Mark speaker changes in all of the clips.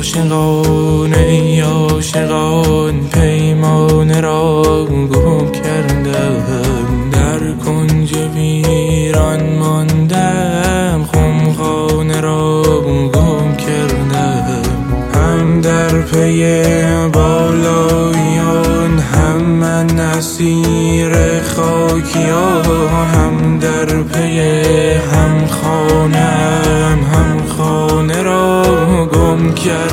Speaker 1: عاشقان ای عاشقان پیمانه را گم کردم، در کنج ویران ماندم خمخانه را گم کردم. هم در پی بالایان هم من اسیر خاکیان، هم در پی هم خانه را گم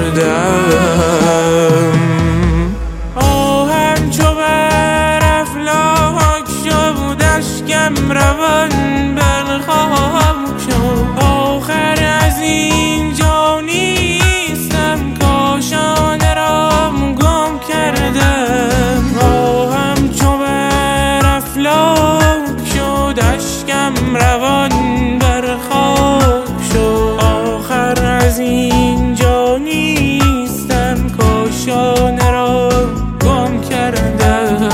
Speaker 1: کردم. آهم چو بر افلاک شد اشکم روان بر خاک شد، آخر از اینجا نیستم کاشانه را گم کردم. آهم چو بر افلاک شد اشکم روان بر خاک شد، آخر از اینجا نیستم کاشانه را گم کردم.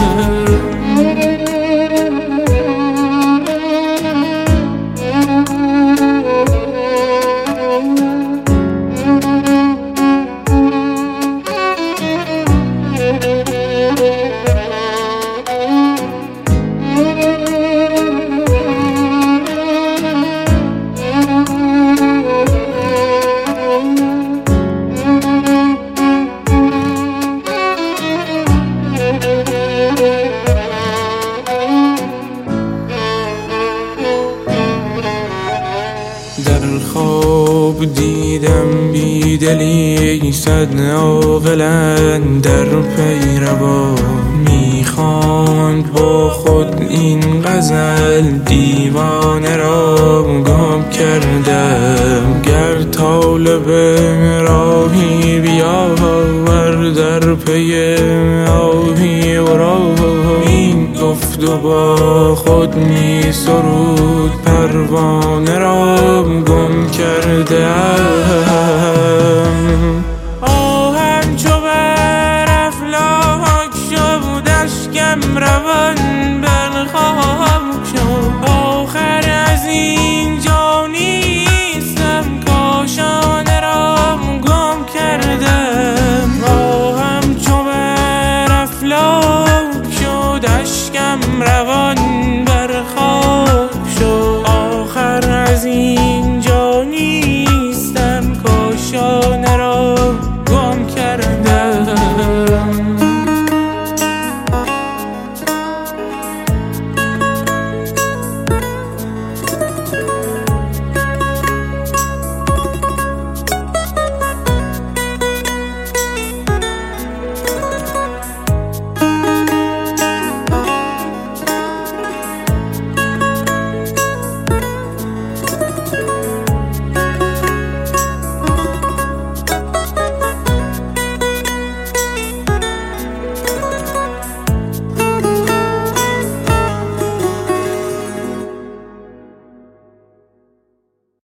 Speaker 1: در خواب دیدم بیدلی صد عاقلند در پیروان، میخواند با خود این غزل دیوانه را گم کردم. گر طالب راهی بیاور در پی آهی ورا، این گفت و با خود می سرود پروانه را گم کرده.